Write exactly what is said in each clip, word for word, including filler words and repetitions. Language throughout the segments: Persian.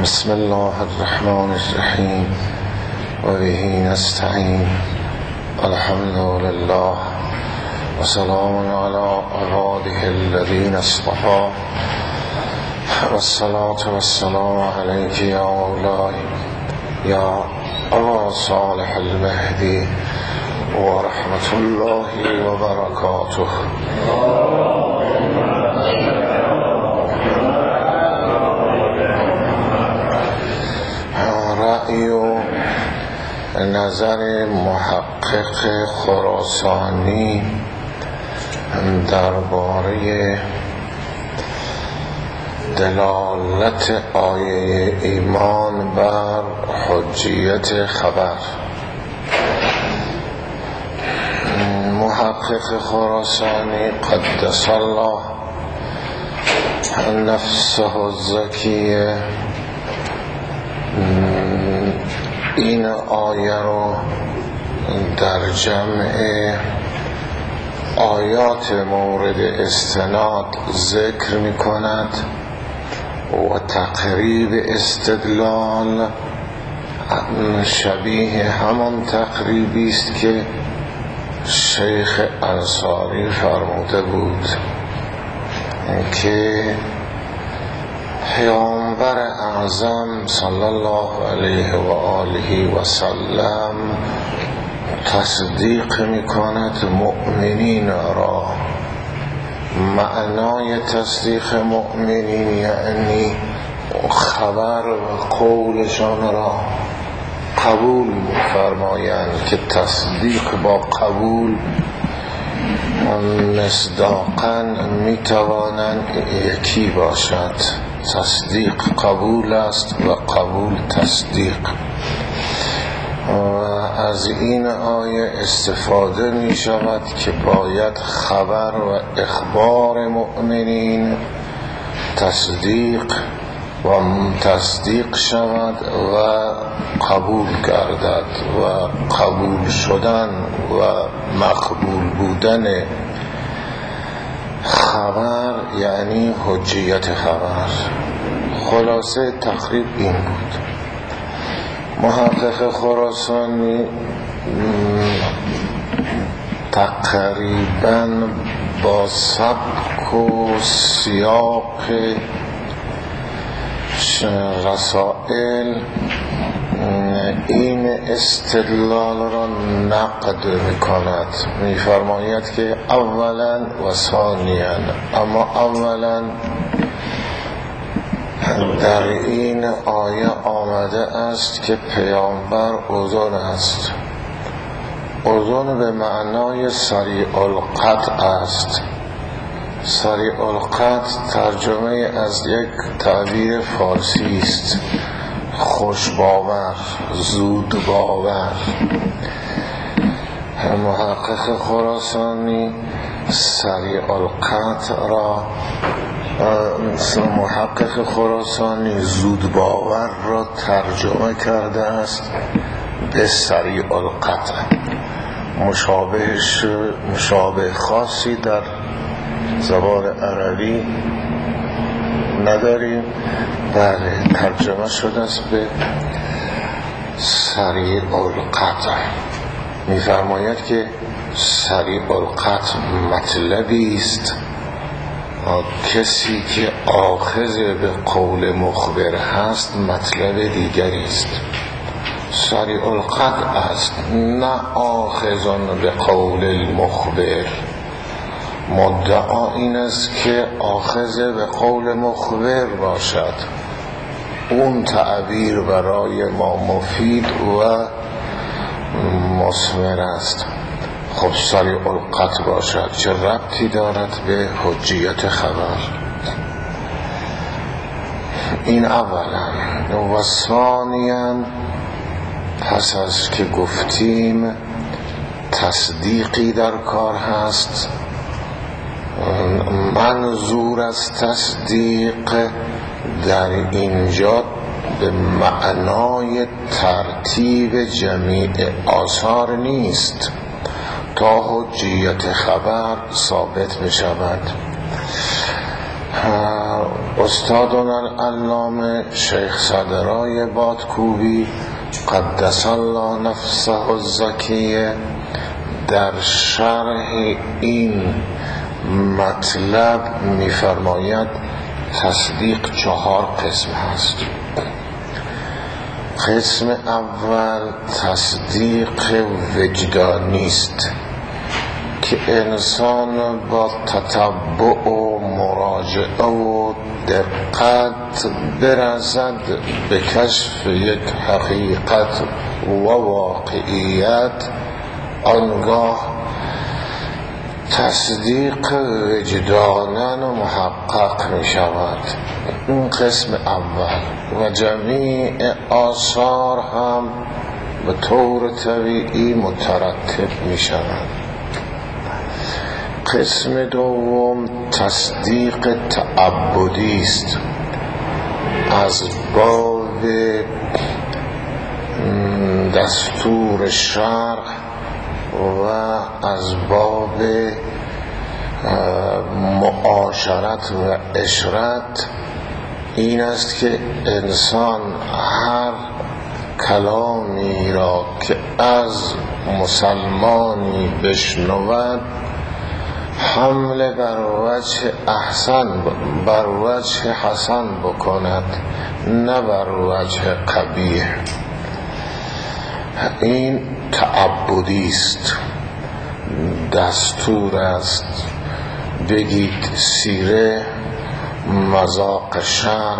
بسم الله الرحمن الرحیم و به نستعین. الحمد لله و سلام علی عباده الذین اصطفی و الصلاة و السلام علیک یا مولاي یا ابا صالح المهدی و رحمت الله و برکاته. رأی و نظر محقق خراسانی درباره دلالت آیه ایمان بر حجیت خبر. محقق خراسانی قدس الله نفسه الزکیه این آیه رو در جمع آیات مورد استناد ذکر می کند و تقریب استدلال شبیه همان تقریبی است که شیخ انصاری فرموده بود که پیامبر اعظم صلی الله علیه و آله و سلم تصدیق میکند مؤمنین را. معنای تصدیق مؤمنین یعنی خبر و قولشان را قبول می‌فرمایند که تصدیق با قبول مصداقاً میتوانند یکی باشد. تصدیق قبول است و قبول تصدیق. و از این آیه استفاده می شود که باید خبر و اخبار مؤمنین تصدیق و تصدیق شود و قبول گردد و قبول شدن و مقبول بودن خبر یعنی حجیت خبر. خلاصه تقریب این بود. محقق خراسانی تقریباً با سبک و سیاق رسائل این استدلال را نقد می کند. می فرماید که اولا و ثانیا، اما اولا در این آیه آمده است که پیامبر اذن است. اذن به معنای سریع القطع است. سریع القطع ترجمه از یک تعبیر فارسی است، خوش باور، زود باور. محقق خراسانی سریع القطع را محقق خراسانی زود باور را ترجمه کرده است به سریع القطع. مشابهش مشابه خاصی در زبان عربی نداریم. بله، ترجمه شده است به سریع القطع. می‌فرماید که سریع القطع مطلبی است کسی که آخذ به قول مخبر هست مطلب دیگری است. سریع القطع است، نه آخذان به قول المخبر. مدعا این است که آخذ به قول مخبر باشد. اون تعبیر برای ما مفید و مثمر است. خب سریع القطع باشد چه ربطی دارد به حجیت خبر؟ این اولا. و ثانیاً پس از که گفتیم تصدیقی در کار هست، منظور از تصدیق در اینجا به معنای ترتیب جمیع آثار نیست تا حجیت خبر ثابت می شود. استادنا العلامه شیخ صدرای بادکوبی قدس الله نفسه الزکیه در شرح این مطلب می‌فرماید تصدیق چهار قسم هست. قسم اول تصدیق وجدانی است که انسان با تتبع و مراجعه و دقت برسد به کشف یک حقیقت و واقعیت، آنگاه تصدیق وجدانا محقق می شود. این قسم اول و جمیع آثار هم به طور طبیعی مترتب می شود. قسم دوم تصدیق تعبدی است، از باب دستور شرع و از باب معاشرت و عشرت. این است که انسان هر کلامی را که از مسلمانی بشنود حمله بر وجه احسن بر وجه حسن بکند، نه بر وجه قبیح. این تعبدی است، دستور است. بگید سیره، مذاق شرع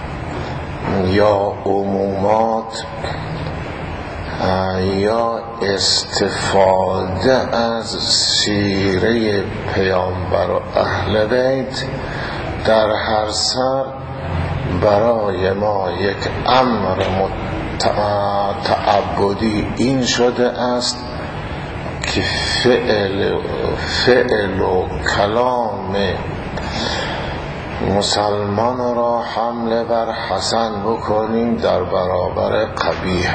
یا عمومات یا استفاده از سیره پیامبر و اهل بیت، در هر سر برای ما یک امر تعبدی این شده است که فعل فعل و کلام مسلمان را حمله بر حسن بکنیم در برابر قبیح.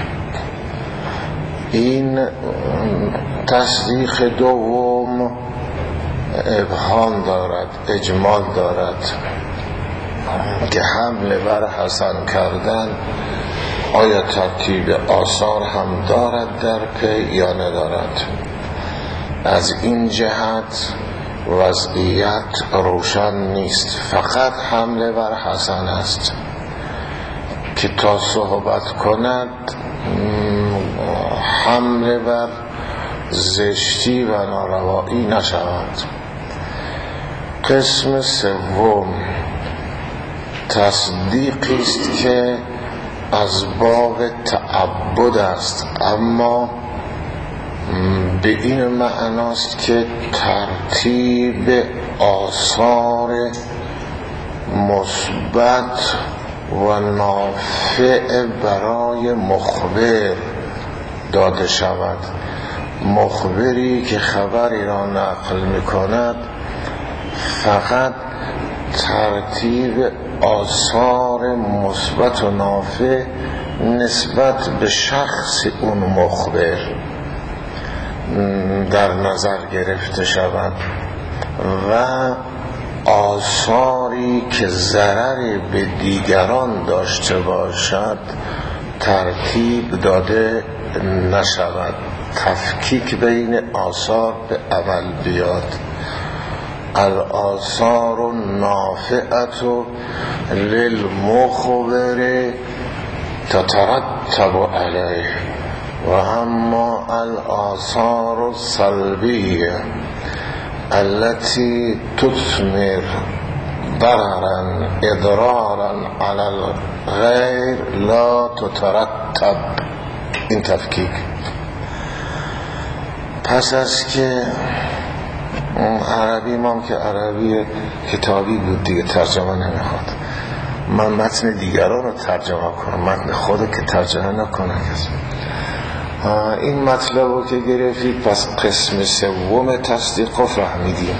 این تصدیق دوم ابهام دارد، اجمال دارد که حمله بر حسن کردن آیا ترتیب آثار هم دارد در پی یا ندارد. از این جهت وضعیت روشن نیست، فقط حمله بر حسن است که تا صحبت کند حمله بر زشتی و ناروایی نشود. قسم سوم تصدیقی است که از باب تعبد است، اما به این معناست که ترتیب آثار مثبت و نافع برای مخبر داده شود. مخبری که خبری را نقل می‌کند فقط ترتیب آثار مثبت و نافع نسبت به شخص اون مخبر در نظر گرفته شود و آثاری که ضرری به دیگران داشته باشد ترتیب داده نشود. تفکیک بین آثار به عمل بیاد. الآثار النافعة للمخبر تترتب علیه و اما الآثار السلبیه التي تثمر ضررا اضرارا على الغیر لا تترتب. این تفکیک. پس از که عربی ما که عربی کتابی بود دیگه ترجمه نمیخواد، من متن دیگران رو ترجمه کنم، متن خود که ترجمه نکنم. این مطلب رو که گرفتید، پس قسم سوم تصدیق رو فهمیدیم.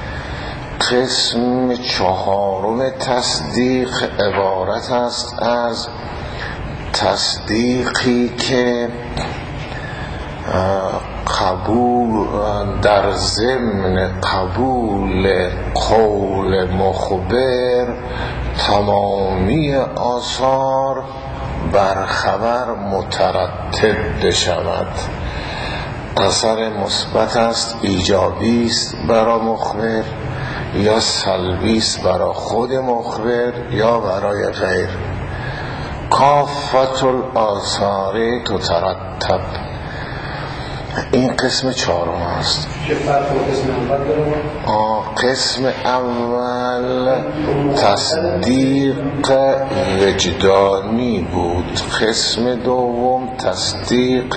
قسم چهارم تصدیق عبارت است از تصدیقی که قبول در ضمن قبول قول مخبر تمامی آثار بر خبر مترتب بشود. اثر مثبت است، ایجابی است برای مخبر، یا سلبی است برای خود مخبر یا برای غیر. کافت الآثار تترتب. این قسم چهارم است. چه فرق با قسم اول داره؟ قسم اول تصدیق وجدانی بود، قسم دوم تصدیق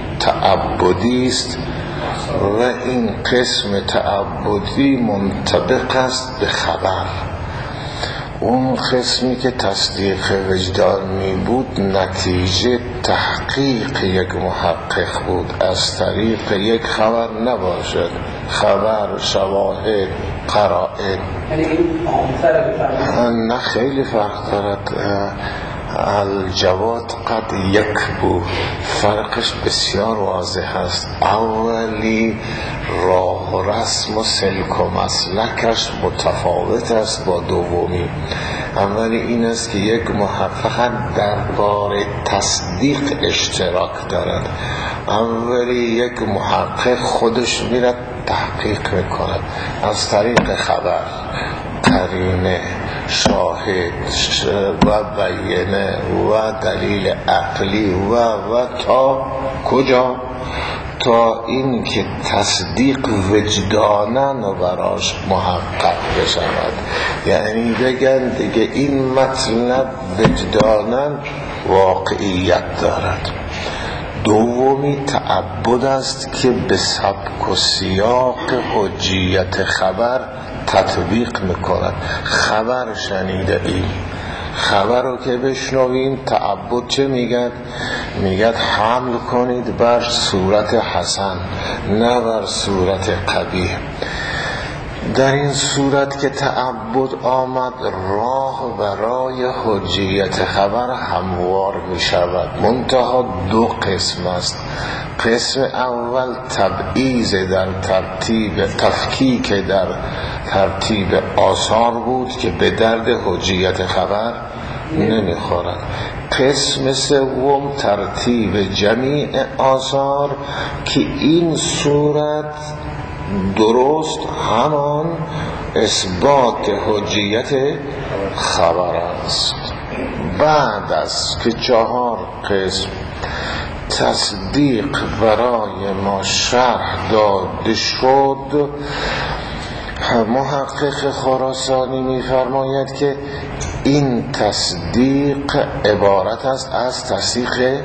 تعبدی است و این قسم تعبدی منطبق است به خبر. اون قسمی که تصدیق وجدانی بود نتیجه تحقیق یک محقق بود، از طریق یک خبر نباشد، خبر، شواهد، قرائن. یعنی این عام‌تره بفرمایید؟ نه خیلی فرق دارد. الجواد قد یک بود، فرقش بسیار واضح است. اولی راه و رسم و سلک و مسلکش متفاوت است با دومی. اولی این است که یک محقق درباره تصدیق اشتراک دارد. اولی یک محقق خودش میرد تحقیق میکند از طریق خبر، قرینه، شاهد و بیانه و دلیل عقلی و و تا کجا؟ تا این که تصدیق وجدانن براش محقق بشود، یعنی بگن دیگه این مطلب وجدانن واقعیت دارد. دومی تعبد است که به سبک و سیاق حجیت خبر تطبیق میکند. خبر شنیده ایم، خبر رو که بشنویم تعبد چه میگد؟ میگد حمل کنید بر صورت حسن نه بر صورت قبیح. در این صورت که تعبد آمد راه برای حجیت خبر هموار می شود. منتها دو قسم است. قسم اول تبعیض در ترتیب تفکیک در ترتیب آثار بود که به درد حجیت خبر نمیخورد. قسم سوم ترتیب جمیع آثار که این صورت درست همان اثبات حجیت خبر است. بعد از که چهار قسم تصدیق برای ما شرح داده شد، محقق خراسانی می‌فرماید که این تصدیق عبارت است از تصدیق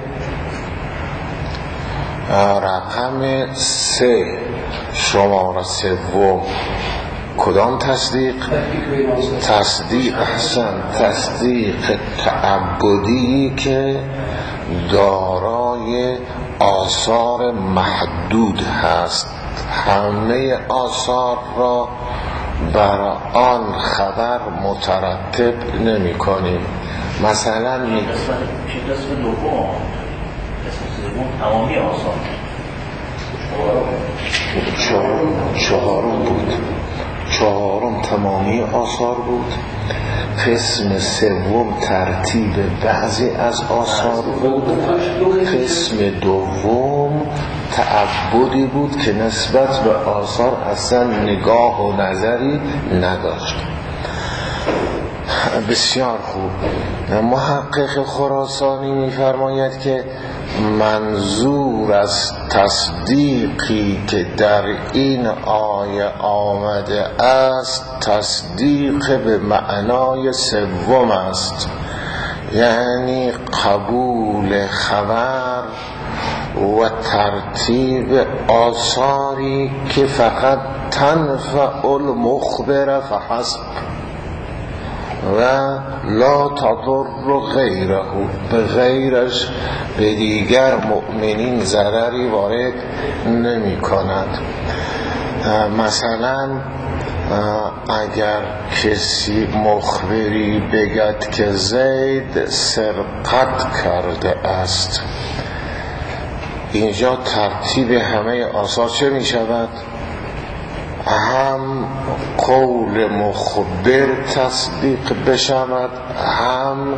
رقم سه، شماره سوم. کدام تصدیق؟ تصدیق احسن تصدیق تعبدی که دارای آثار محدود هست. همه آثار را بر آن خبر مترتب نمی کنیم. مثلا می قسم دوم تمامی آثار چهارم بود، چهارم تمامی آثار بود. قسم سوم ترتیب بعضی از آثار بود. قسم دوم تعبدی بود که نسبت به آثار اصلا نگاه و نظری نداشت. بسیار خوب. محقق خراسانی می‌فرماید که منظور از تصدیقی که در این آیه آمده است تصدیق به معنای سوم است، یعنی قبول خبر و ترتیب آثاری که فقط تنفع المخبر فحسب و لا تضر غیره، به غیرش به دیگر مؤمنین ضرری وارد نمی کند. مثلا اگر کسی مخبری بگد که زید سرقت کرده است، اینجا ترتیب همه آثار چه می شود؟ هم قول مخبر تصدیق بشود، هم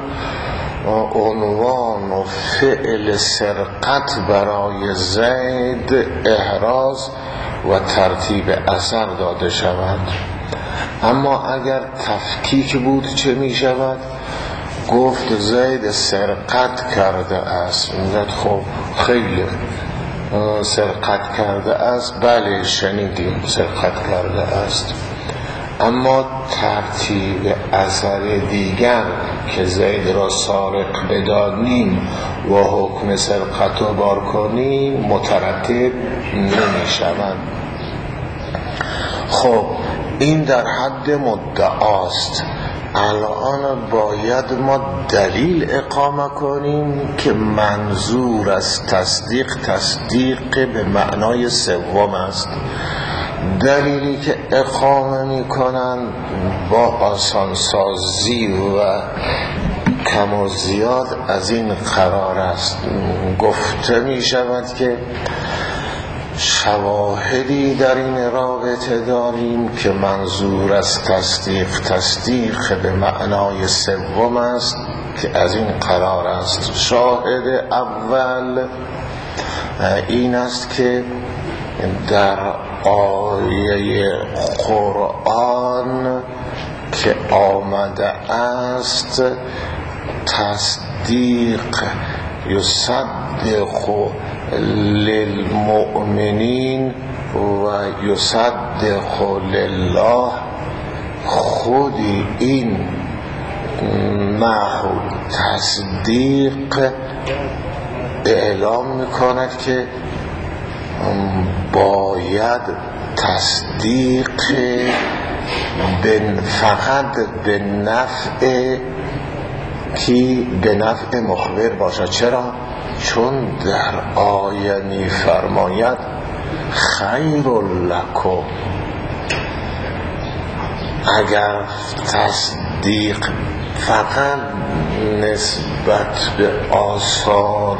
عنوان و فعل سرقت برای زید احراز و ترتیب اثر داده شود. اما اگر تفکیک بود چه می شود؟ گفت زید سرقت کرده است، میگه خب خیلی سرقت کرده است، بله شنیدیم سرقت کرده است، اما ترتیب اثر دیگر که زید را سارق بدانیم و حکم سرقت را بار کنیم مترتب نمی شود. خب این در حد مدعاست. الان باید ما دلیل اقامه کنیم که منظور از تصدیق تصدیق به معنای سوم است. دلیلی که اقامه می کنند با آسانسازی و کم و زیاد از این قرار است. گفته می شود که شواهدی در این رابطه داریم که منظور از تصدیق تصدیق به معنای سوم است که از این قرار است. شاهد اول این است که در آیه قرآن که آمده است تصدیق یصدق للمؤمنین و یصدق لله، خودی این نحو تصدیق اعلام میکند که باید تصدیق فقط به نفع کی به نفع مخبر باشد. چرا؟ چون در آیه می فرماید خیر لکم. اگر تصدیق فقط نسبت به آثار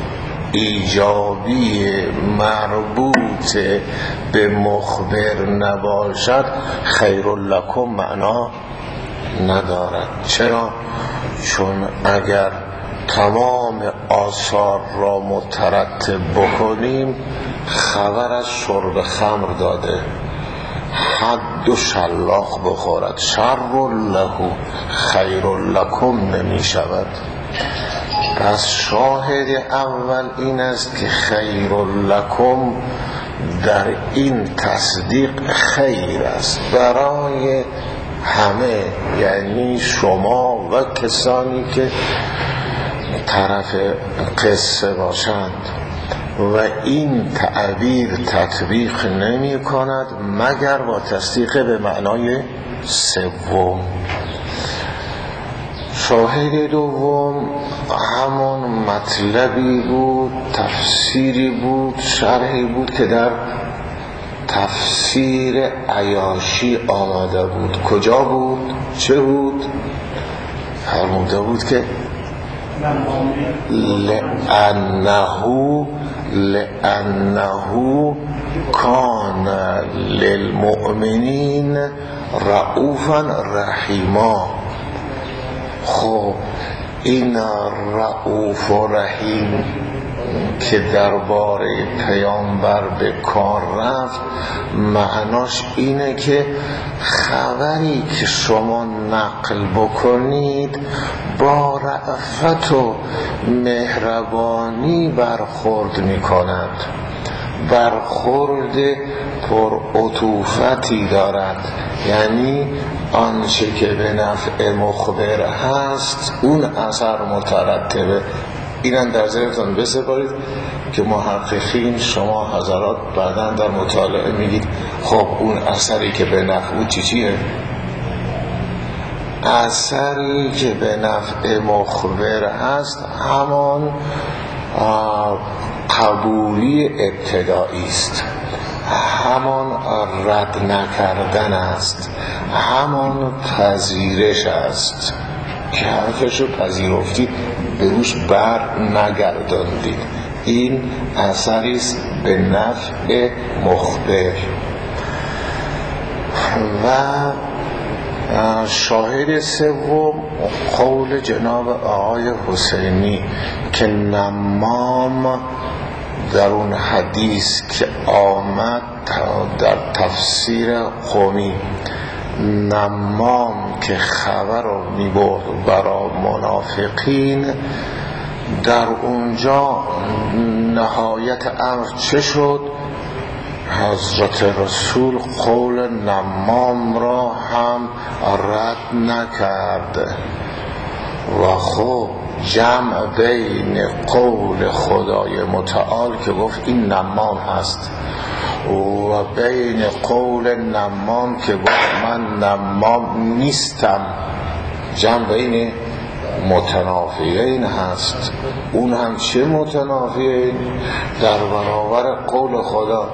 ایجابی مربوط به مخبر نباشد خیر لکم معنا ندارد. چرا؟ چون اگر تمام آثار را مترتب بکنیم خبر از شرب خمر داده، حد و شلاق بخورد، شر له خیر لکم نمی شود. پس شاهد اول این است که خیر لکم در این تصدیق خیر است برای همه، یعنی شما و کسانی که طرف قصه باشند، و این تعبیر تطبیق نمی کند مگر با تصدیق به معنای سوم. شاهد دوم همون مطلبی بود، تفسیری بود، شرحی بود که در تفسیر عیاشی آمده بود. کجا بود؟ چه بود؟ فرموده بود که لأنه لأنه کان للمؤمنین رؤوفا رحیما. خب این رؤوف و رحیم که درباره پیامبر به کار رفت معناش اینه که خبری که شما نقل بکنید با رأفت و مهربانی برخورد میکند، برخورد پر عطوفتی دارد، یعنی آنچه که به نفع مخبر هست اون اثر مترتبه. اینم در ذهنتون بسپارید که محققین شما حضرات بعداً در مطالعه میگید خب اون اثری که به نفع چی چیه؟ اثری که به نفع مخبر هست همان قبولی ابتدایی است، همان رد نکردن است، همان پذیرش است که حرفشو پذیرفتید، به روش بر نگرداندید. این اثری است به نفع مخبر. و شاهد سوم قول جناب آقای حسینی که نمام در اون حدیث که آمد در تفسیر قومی، نمام که خبر رو میبرد برای منافقین، در اونجا نهایت امر چه شد؟ حضرت رسول قول نمام را هم رد نکرد و خب جمع بین قول خدای متعال که گفت این نمام هست و بین قول نمام که گفت من نمام نیستم، جمع بین متنافیین هست. اون هم چه متنافیین؟ در برابر قول خدا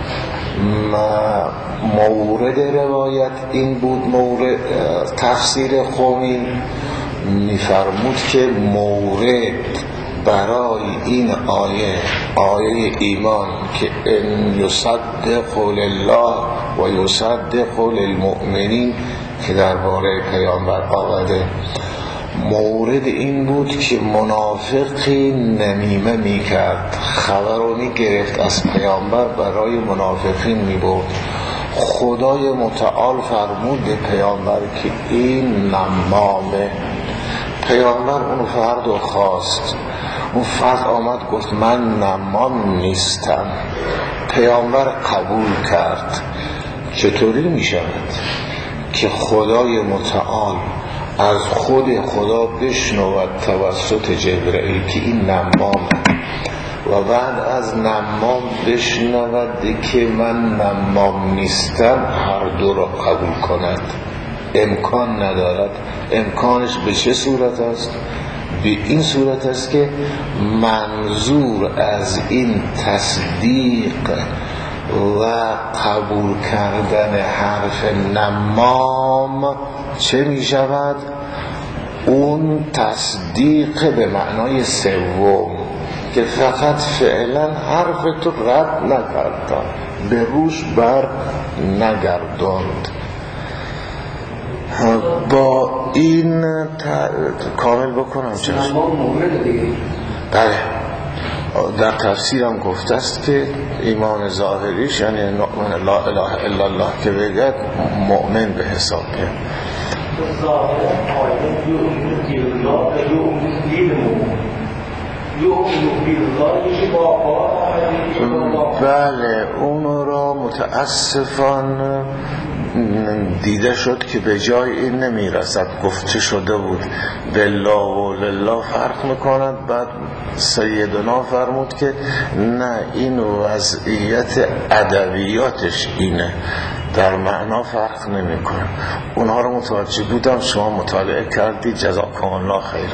مورد روایت این بود، مورد تفسیر قومی میفرمود که مورد برای این آیه آیه ایمان که ان یصدق الله و یصدق للمؤمنین که درباره پیامبر آمده، مورد این بود که منافقی نمیمه میکرد، خبر رو میگرفت از پیامبر برای منافقین میبرد. خدای متعال فرمود به پیامبر که این نمامه. پیامبر اون فرد رو خواست، اون فرد آمد گفت من نمام نیستم. پیامبر قبول کرد. چطوری میشود که خدای متعال از خود خدا بشنود توسط جبرئیل که این نمامه و بعد از نمام بشنود که من نمام نیستم، هر دو را قبول کند؟ امکان ندارد. امکانش به چه صورت است؟ به این صورت است که منظور از این تصدیق و قبول کردن حرف نمام چه می شود؟ اون تصدیق به معنای سوم که فقط فعلا حرف تو رد نکردن، به روش بر نگرداند. با این کامل بکنم چه؟ بله، در تفسیرم گفته است که ایمان ظاهریش یعنی نؤمن لا اله الا الله که بگد مؤمن به حساب میاد. بله، اون را متاسفانه دیده شد که به جای این نمیرسد. گفته شده بود بالله و لله فرق میکند، بعد سیدنا فرمود که نه، این وضعیت ادبیاتش اینه، در معنا فرق نمیکنه. اونها رو متوجه بودم، شما مطالعه کردی، جزاکم الله خیر.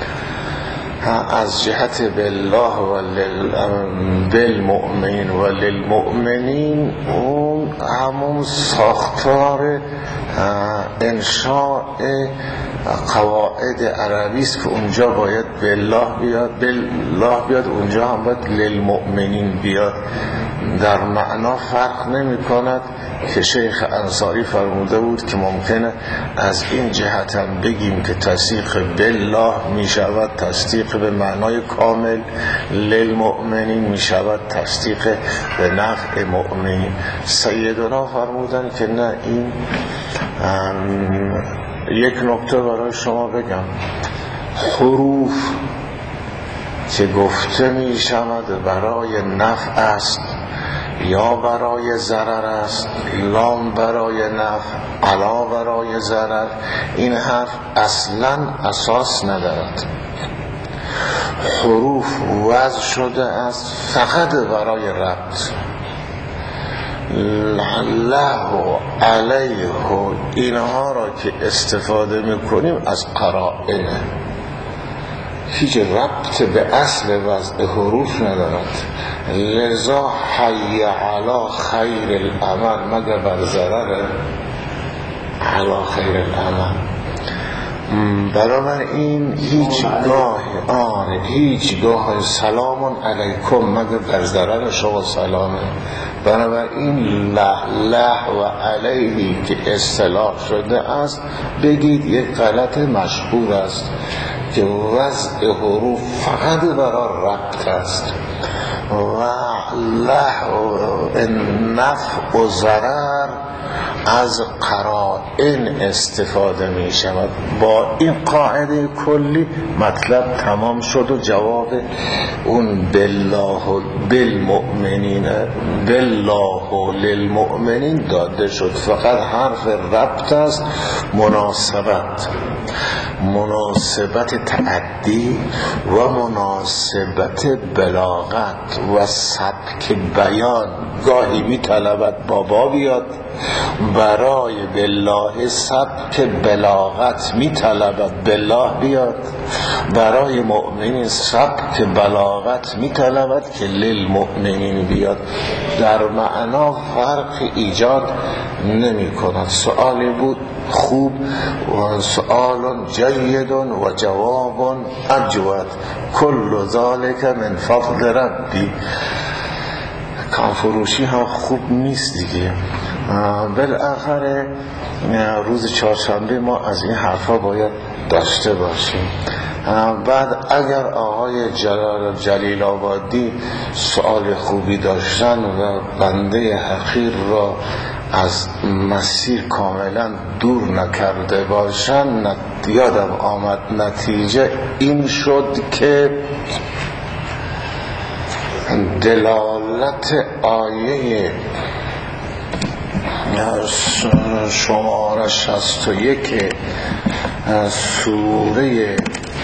از جهت بالله و بالمؤمنین و للمؤمنین، اون همون ساختار انشاء قواعد عربی است که اونجا باید بالله بیاد، بالله بیاد، اونجا هم باید للمؤمنین بیاد. در معنا فرق نمی کند که شیخ انصاری فرموده بود که ممکنه از این جهت هم بگیم که تصدیق بالله می شود تصدیق به معنای کامل، للمؤمنین می شود تصدیق به نفع مؤمنین. سیدنا فرمودن که نه، این یک نکته برای شما بگم، حروف که گفته می شود برای نفع است یا برای ضرر است، لام برای نفع، علا برای ضرر، این حرف اصلا اساس ندارد. حروف وضع شده است فقط برای ربط. له و علیه و اینها را که استفاده میکنیم از قرائنه، هیچ ربط به اصل وضع حروف ندارد. لذا حی علی خیر العمل مگر بر ضرر علی خیر العمل. بنابراین هیچگاه آره هیچگاه سلام علیکم مگر در ضرر شما سلامه. بنابراین له له و علیهی که اصطلاح شده است بگید یک غلط مشهور است که وضع حروف فقط برای ربط است و له و نفع و ضرر از قرائن استفاده می شود. با این قاعده کلی مطلب تمام شد و جواب اون بالله بالمؤمنین بالله للمؤمنین داده شد. فقط حرف ربط است، مناسبت مناسبت تعدی و مناسبت بلاغت و سبک بیان گاهی می طلبت بابا بیاد، برای بالله سبک بلاغت می طلبت بالله بیاد، برای مؤمنین سبک بلاغت می طلبت که للمؤمنین بیاد. در معنا فرق ایجاد نمی کند. سؤالی بود خوب و سؤال جید و جواب اجود، کل ذالک من فضل ربی. کانفروشی هم خوب نیست دیگه. بالاخره روز چهارشنبه ما از این حرفا باید داشته باشیم. بعد اگر آقای جلال جلیل آبادی سؤال خوبی داشتن و بنده حقیر را از مسیر کاملا دور نکرده باشن، یادم آمد نتیجه این شد که دلالت آیه شماره شصت و یک سوره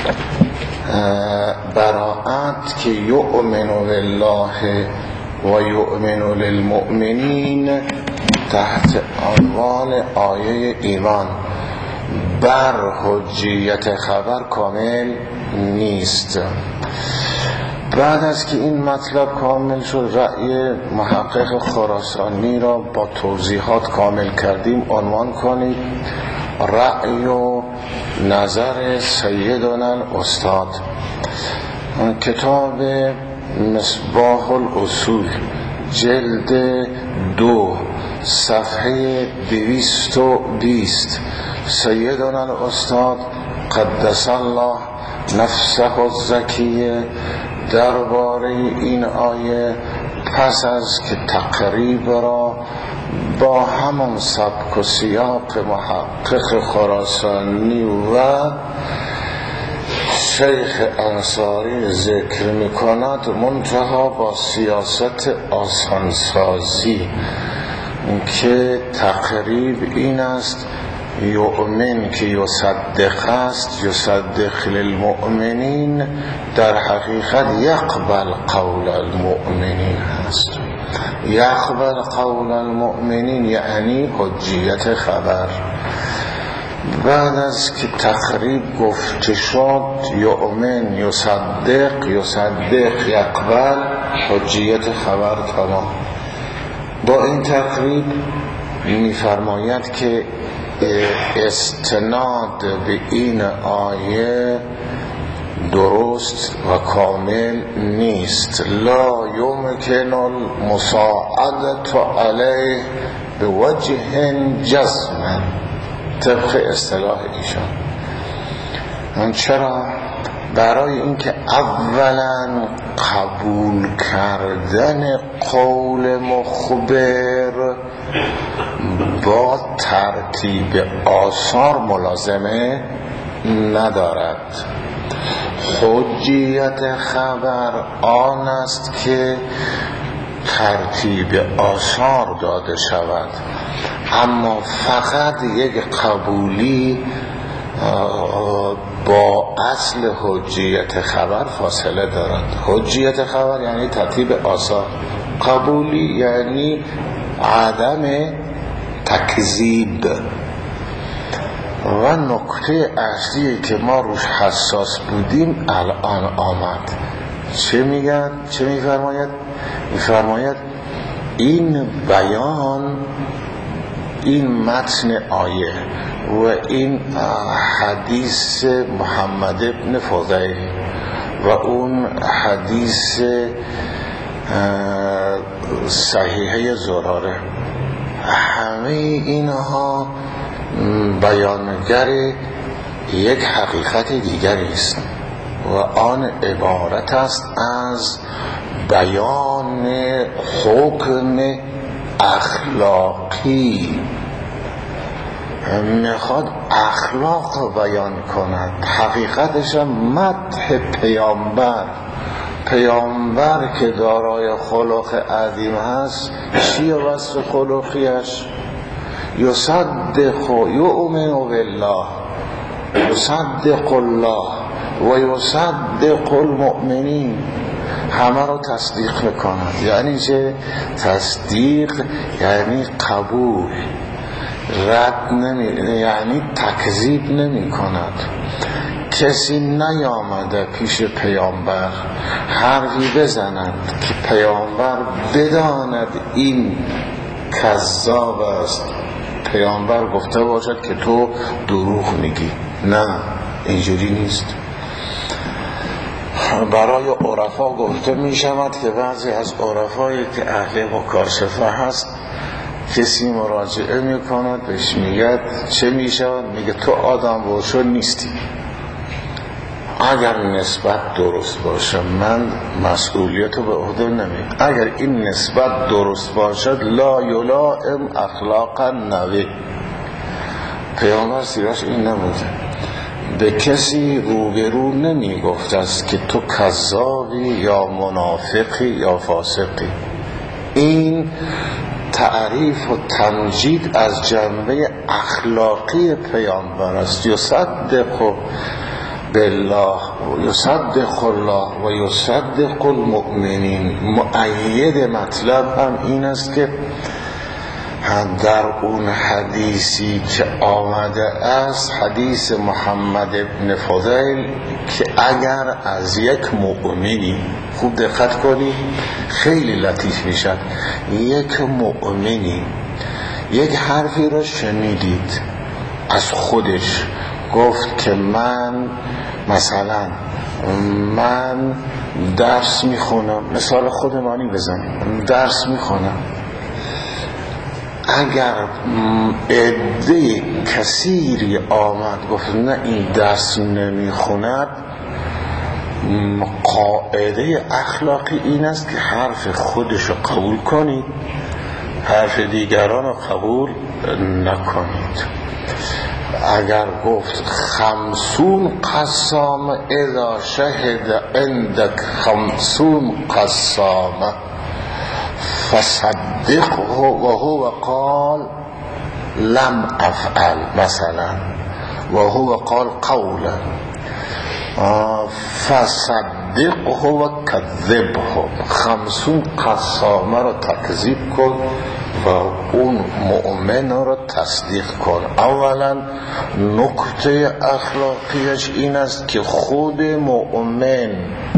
براءت که یؤمن بالله و یؤمن للمؤمنین تحت عنوان آیه ایمان بر حجیت خبر کامل نیست. بعد از که این مطلب کامل شد، رأی محقق خراسانی را با توضیحات کامل کردیم. عنوان کنید رأی و نظر سیدنا الاستاد، کتاب مصباح الاصول جلد دو صفحه دویست و بیست. سیدنا الاستاد قدس الله نفسه الزکیه درباره این آیه پس از که تقریب را با همان سبک و سیاق محقق خراسانی و شیخ انصاری ذکر می کند، منتها با سیاست آسانسازی که تقریب این است یؤمن که یصدق است، یصدق للمؤمنین، در حقیقت یقبل قول المؤمنین هست. یقبل قول المؤمنین یعنی حجیت خبر. بعد از که تقریب گفته شد یؤمن یصدق یصدق یقبل، حجیت خبر تمام. با این تقریب می‌فرماید که استناد به این آیه درست و کامل نیست. لا یمکن المساعدت علیه به وجه جزم، طبق اصطلاح ایشان. چرا؟ برای اینکه اولا قبول کردن قول مخبر با ترتیب آثار ملازمه ندارد. حجیت خبر آن است که ترتیب آثار داده شود، اما فقط یک قبولی با اصل حجیت خبر فاصله دارد. حجیت خبر یعنی ترتیب آثار، قبولی یعنی عدم تکذیب. و نکته اصلی که ما روش حساس بودیم الان آمد. چه میگن؟ چه میفرماید؟ میفرماید این بیان این متن آیه و این حدیث محمد ابن فضیل و اون حدیث صحیحه زراره، همه اینها بیانگر یک حقیقت دیگری است و آن عبارت است از بیان حکم اخلاقی. میخواد اخلاق بیان کند، حقیقتش مدح پیامبر. پیامبر که دارای خلق عظیم هست، چیه وصف خلقیش؟ یصدق و یؤمن بالله، یصدق الله و یصدق المؤمنین، همه رو تصدیق میکند. یعنی چه؟ تصدیق یعنی قبول، رد نمی، یعنی تکذیب نمی کند. کسی نیامده پیش پیامبر حرفی بزند که پیامبر بداند این کذاب است، پیامبر گفته باشد که تو دروغ میگی. نه، اینجوری نیست. برای عرفا گفته می شود که بعضی از عرفایی که اهل مکاشفه هست، کسی مراجعه می کند بهش میگه چه می شود؟ میگه تو آدم روشن نیستی. اگر نسبت درست باشه من مسئولیتو به عهده نمیگیرم. اگر این نسبت درست باشد لا یلائم اخلاق النبی. پیامبر سیرش این نبوده، به کسی روبرو نمی گفت است که تو کذابی یا منافقی یا فاسقی. این تعریف و تمجید از جنبه اخلاقی پیامبر است. یصدق بالله و یصدق الله و یصدق المؤمنین. مؤید مطلب هم این است که در اون حدیثی که آمده است، حدیث محمد ابن فضیل، که اگر از یک مؤمنی، خوب دقت کنی خیلی لطیف میشد، یک مؤمنی یک حرفی را شنیدید از خودش، گفت که من مثلا من درس میخونم، مثال خودمانی بزنم، درس میخونم، اگر عده کثیری آمد گفت نه این درس نمیخوند، قاعده اخلاقی این است که حرف خودشو قبول کنید، حرف دیگران رو قبول نکنید. اگر گفت خمسون قسام اذا شهد عندك خمسون قسامه فصدقه وهو قال لم افعل مثلا، وهو قال قولا فصدقه و کذبه. خمسون قسامه رو تکذیب کن و اون مؤمن رو تصدیق کن. اولا نکته اخلاقیش این است که خود مؤمن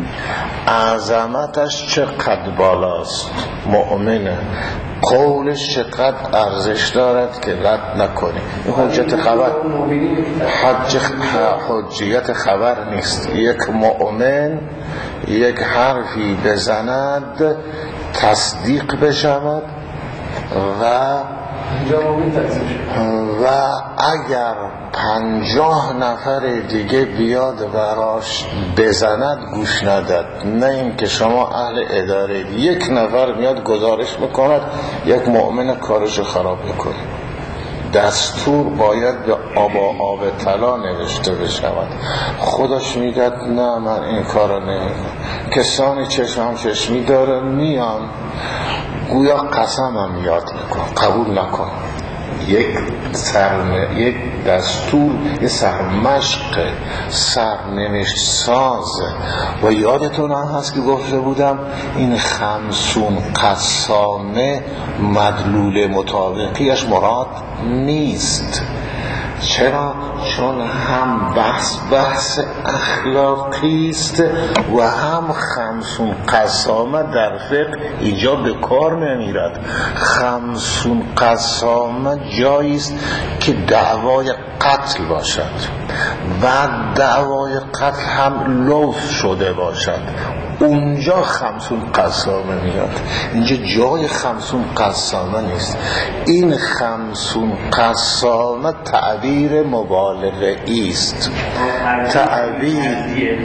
عظمتش چقدر بالاست، مؤمنه قولش چقدر ارزش دارد که رد نکنی. این حجت خبر، حج حجیت خبر نیست. یک مؤمن یک حرفی بزند تصدیق بشود و و اگر پنجاه نفر دیگه بیاد براش بزند گوش نداد. نه این که شما اهل اداره یک نفر میاد گزارش میکند یک مؤمن کارشو خراب میکنه. دستور باید به آب و آب طلا نوشته بشود. خودش میگه نه من این کارو نمیکنم. کسانی چشم چشمی داره میان گویا قسم هم یاد میکن، قبول نکن. یک سرم... یک دستور، یک سرمشق سرنوشت سازه. و یادتون هم هست که گفته بودم این خمسون قسامه مدلول مطابقیش مراد نیست. چرا؟ چون هم بحث بحث اخلاقی است و هم خمسون قسامه در فقه اینجا به کار نمیرد. خمسون قسامه جایی است که دعوای قتل باشد و دعوای قتل هم لوث شده باشد، اونجا خمسون قسامه میاد. اینجا جای خمسون قسامه نیست. این خمسون قسامه تعبیر مبالغه است. تعبیر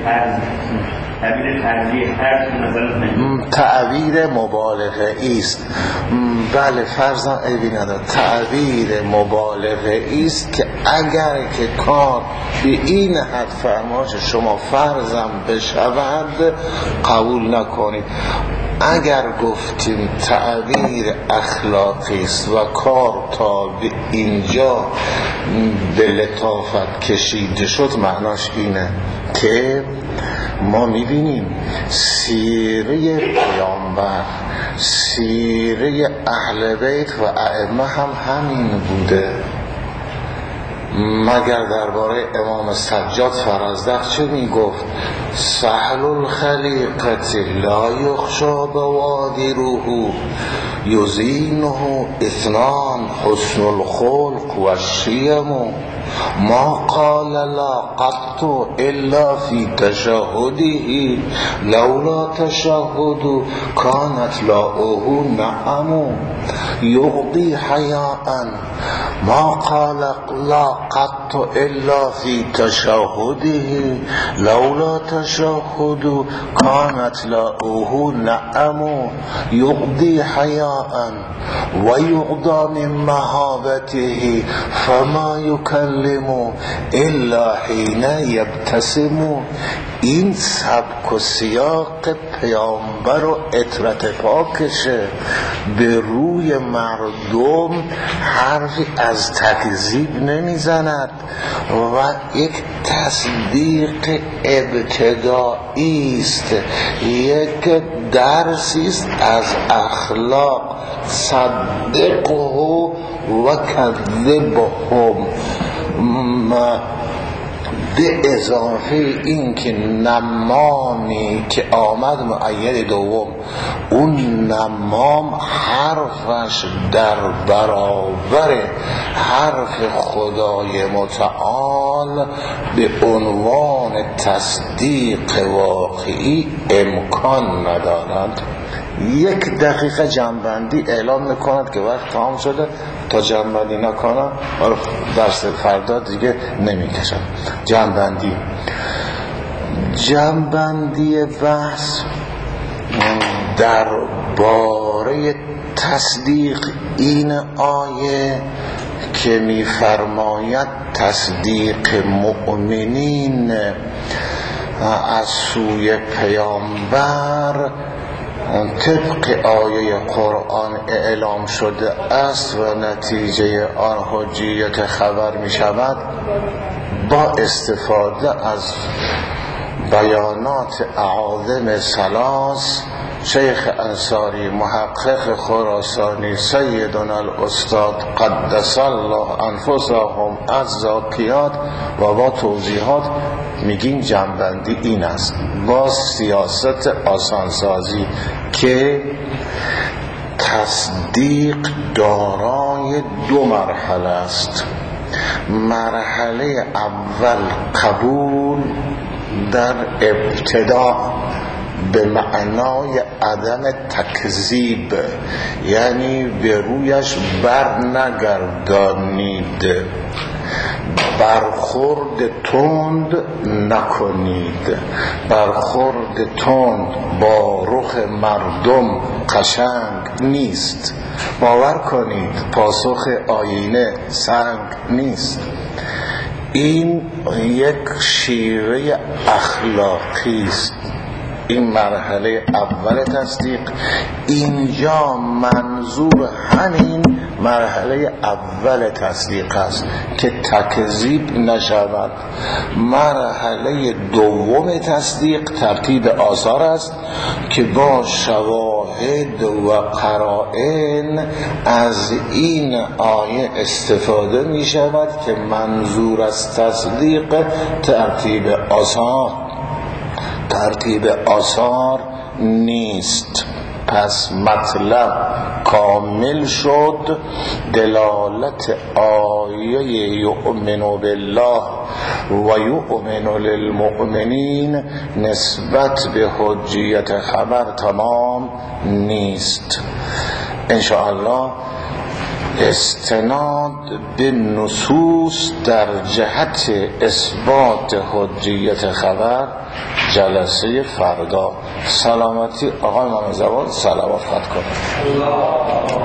تعبیر مبالغه است. بله فرضاً عیبی نداره. تعبیر مبالغه است که اگر که کار به این حد فرمایش شما فرضاً بشود قبول نکنید. اگر گفتیم تعبیر اخلاقی است و کار تا به اینجا به لطافت کشیده شد، معناش اینه که ما میبینیم سیره پیامبر، سیره اهل بیت و ائمه هم همین بوده. مگر درباره امام سجاد فرزدق چه میگفت؟ سهل الخلیقت لا یخشا بوادره یزینه اثنان حسن الخلق و الشیم ما قال لا قط الا فی تشهده لولا تشهد کانت لاؤه نعم یغضی حیاء ما قال لا قط الا فی تشهده لولا تشهد کانت لاؤه نعم یغضی حیاء و یغضا من مهابته فما یکلم الا حین یبتسم. این سبک و سیاق پیامبر و عطرت پاکشه. به روی مردم حرفی از تکذیب نمیزند و یک تصدیق ابتدایی است، یک درسی است از اخلاق. صدقه و کذبهم، به اضافه این که نمامی که آمد مؤید دوم، اون نمام حرفش در برابر حرف خدای متعال به عنوان تصدیق واقعی امکان ندارد. یک دقیقه جنبندی اعلام میکند که وقت تمام شده، تا جنبندی نکنم درس فردا دیگه نمیکشم. جنبندی جنبندی بحث در باره تصدیق این آیه که میفرماید تصدیق مؤمنین از سوی پیامبر طبق آیه قرآن اعلام شده است و نتیجه آن حجیت خبر می شود، با استفاده از بیانات اعاظم ثلاث شیخ انصاری محقق خراسانی سیدنا الاستاد قدس الله انفسهم از زاکیات و با توضیحات میگین جنبندی این است. با سیاست آسانسازی که تصدیق دارای دو مرحله است. مرحله اول قبول در ابتدا به معنای عدم تکذیب، یعنی به رویش بر نگردانید، برخورد تند نکنید. برخورد تند با رخ مردم قشنگ نیست. باور کنید پاسخ آینه سنگ نیست. این یک شیوه اخلاقی است. این مرحله اول تصدیق. اینجا منظور همین مرحله اول تصدیق است که تکذیب نشود. مرحله دوم تصدیق ترتیب آثار است که با شواهد شواهد و قرائن از این آیه استفاده می شود که منظور از تصدیق ترتیب آثار ترتیب آثار نیست. پس مطلب کامل شد. دلالت آیه یؤمن بالله و یؤمن للمؤمنین نسبت به حجیت خبر تمام نیست. انشاءالله استناد به نصوص در جهت اثبات حجیت خبر جلسه فردا. سلامتی آقای محمد زواد صلوات خط کنید.